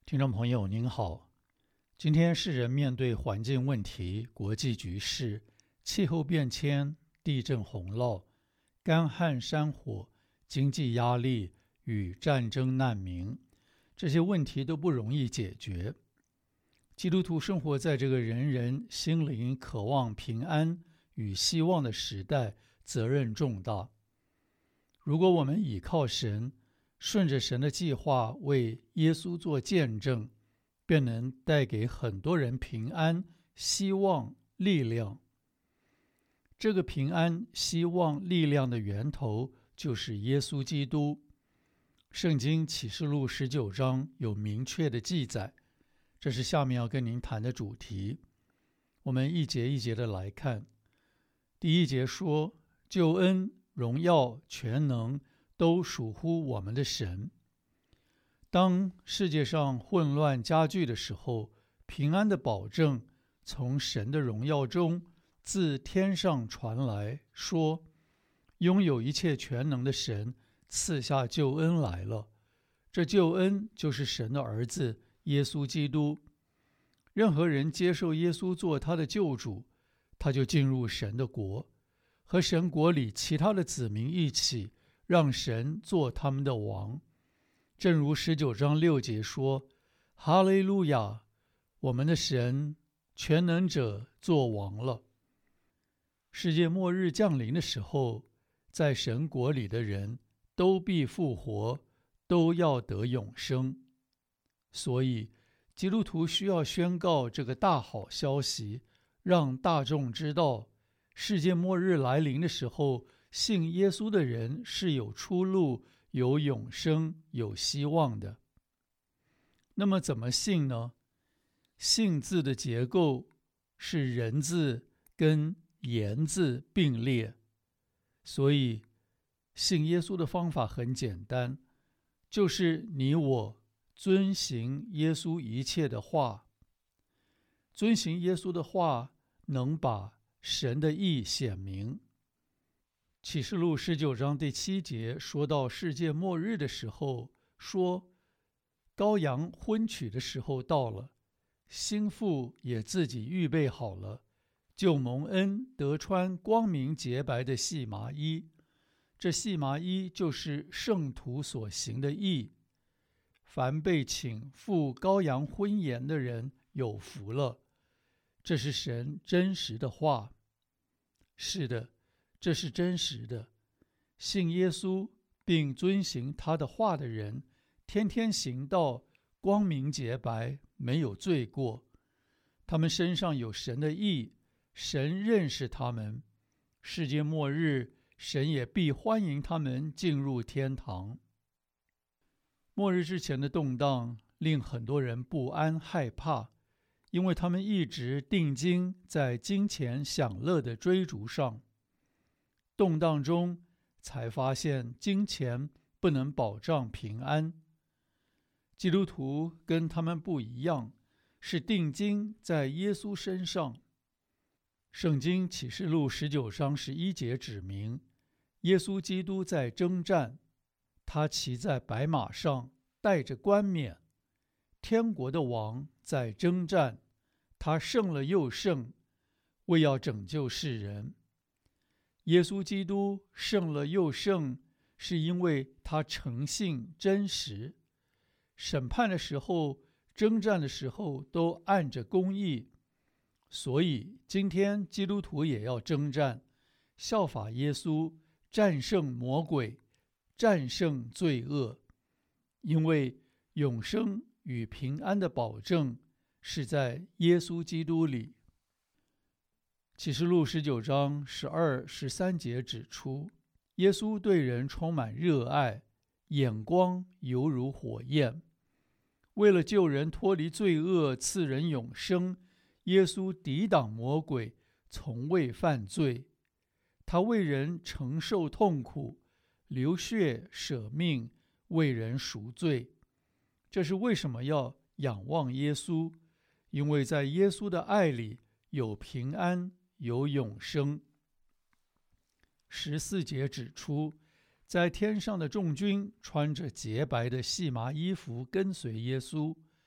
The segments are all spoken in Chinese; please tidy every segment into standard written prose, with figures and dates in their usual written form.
听众朋友您好，今天世人面对环境问题、国际局势、气候变迁、地震洪涝、干旱山火、经济压力与战争难民，这些问题都不容易解决。基督徒生活在这个人人心灵渴望平安与希望的时代，责任重大。如果我们倚靠神，顺着神的计划为耶稣做见证，便能带给很多人平安、希望、力量。这个平安、希望、力量的源头就是耶稣基督。圣经启示录19章有明确的记载，这是下面要跟您谈的主题。我们一节一节的来看。第一节说，救恩、荣耀、全能都属乎我们的神。当世界上混乱加剧的时候，平安的保证从神的荣耀中自天上传来，说拥有一切全能的神赐下救恩来了。这救恩就是神的儿子耶稣基督。任何人接受耶稣做他的救主，他就进入神的国，和神国里其他的子民一起，让神做他们的王。正如19章6节说，哈利路亚，我们的神全能者做王了。世界末日降临的时候，在神国里的人都必复活，都要得永生。所以基督徒需要宣告这个大好消息，让大众知道世界末日来临的时候，信耶稣的人是有出路、有永生、有希望的。那么怎么信呢？信字的结构是人字跟言字并列，所以信耶稣的方法很简单，就是你我遵行耶稣一切的话。遵行耶稣的话，能把神的意显明。启示录19章第7节说到世界末日的时候，说羔羊婚娶的时候到了，新妇也自己预备好了，就蒙恩得穿光明洁白的细麻衣。这细麻衣就是圣徒所行的义。凡被请赴羔羊婚筵的人有福了。这是神真实的话。是的，这是真实的。信耶稣并遵行他的话的人，天天行道，光明洁白，没有罪过。他们身上有神的义，神认识他们。世界末日，神也必欢迎他们进入天堂。末日之前的动荡令很多人不安害怕，因为他们一直定睛在金钱享乐的追逐上。动荡中才发现金钱不能保障平安。基督徒跟他们不一样，是定睛在耶稣身上。圣经启示录19章11节指明，耶稣基督在征战，他骑在白马上，带着冠冕。天国的王在征战，他胜了又胜，为要拯救世人。耶稣基督胜了又胜，是因为他诚信真实。审判的时候、征战的时候都按着公义。所以今天基督徒也要征战，效法耶稣，战胜魔鬼，战胜罪恶。因为永生与平安的保证是在耶稣基督里。启示录19章12、13节指出，耶稣对人充满热爱，眼光犹如火焰。为了救人脱离罪恶，赐人永生，耶稣抵挡魔鬼，从未犯罪。他为人承受痛苦，流血舍命，为人赎罪。这是为什么要仰望耶稣？因为在耶稣的爱里有平安，有永生。14节指出，在天上的众军穿着洁白的细麻衣服跟随耶稣，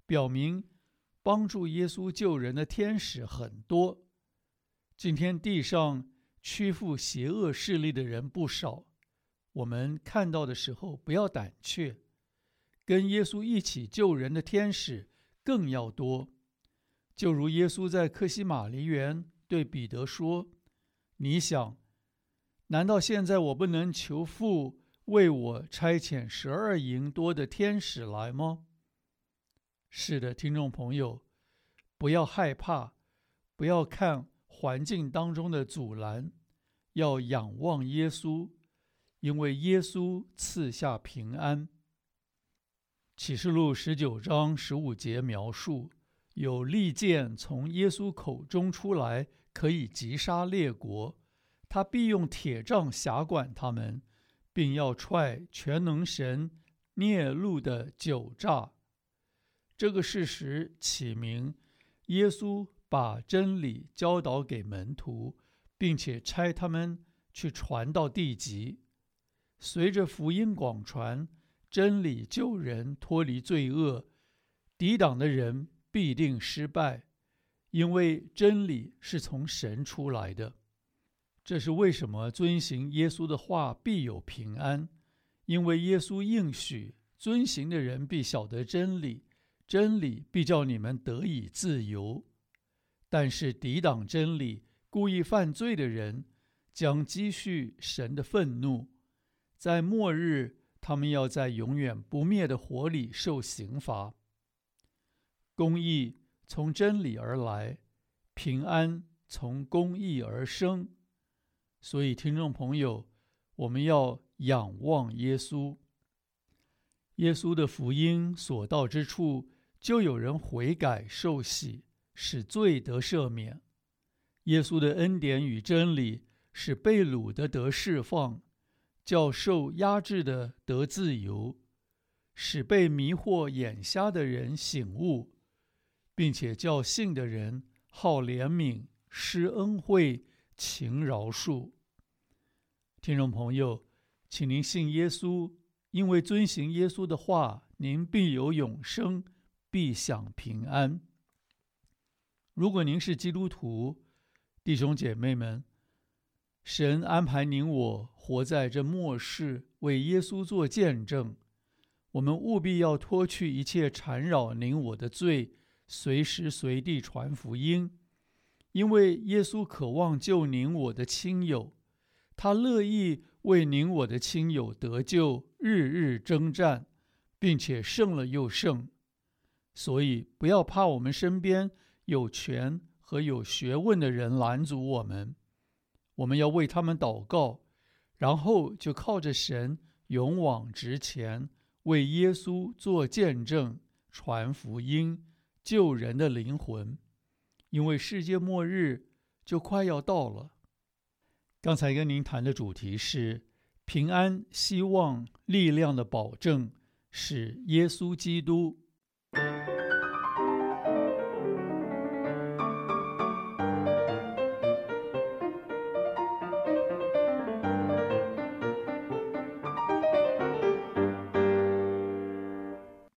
表明帮助耶稣救人的天使很多。今天地上屈服邪恶势力的人不少，我们看到的时候不要胆怯，跟耶稣一起救人的天使更要多。就如耶稣在客西马尼园对彼得说，你想，难道现在我不能求父为我差遣12营多的天使来吗？是的，听众朋友，不要害怕，不要看环境当中的阻拦，要仰望耶稣，因为耶稣赐下平安。启示录19章15节描述，有利剑从耶稣口中出来，可以击杀列国，他必用铁杖辖管他们，并要踹全能神聂禄的9诈。这个事实启明，耶稣把真理教导给门徒，并且差他们去传到地极。随着福音广传，真理救人脱离罪恶，抵挡的人必定失败，因为真理是从神出来的。这是为什么遵行耶稣的话必有平安，因为耶稣应许遵行的人必晓得真理，真理必叫你们得以自由。但是抵挡真理、故意犯罪的人将积蓄神的愤怒，在末日他们要在永远不灭的火里受刑罚。公义从真理而来，平安从公义而生。所以听众朋友，我们要仰望耶稣。耶稣的福音所到之处，就有人悔改受洗，使罪得赦免。耶稣的恩典与真理使被掳的得释放，叫受压制的得自由，使被迷惑眼瞎的人醒悟，并且叫信的人好怜悯、施恩惠、勤饶恕。听众朋友，请您信耶稣，因为遵行耶稣的话，您必有永生，必享平安。如果您是基督徒，弟兄姐妹们，神安排您我活在这末世，为耶稣做见证。我们务必要脱去一切缠扰您我的罪，随时随地传福音，因为耶稣渴望救您我的亲友，他乐意为您我的亲友得救，日日征战，并且胜了又胜。所以不要怕我们身边有权和有学问的人拦阻我们，我们要为他们祷告，然后就靠着神勇往直前，为耶稣做见证，传福音，救人的灵魂。因为世界末日就快要到了。刚才跟您谈的主题是平安、希望、力量的保证是耶稣基督。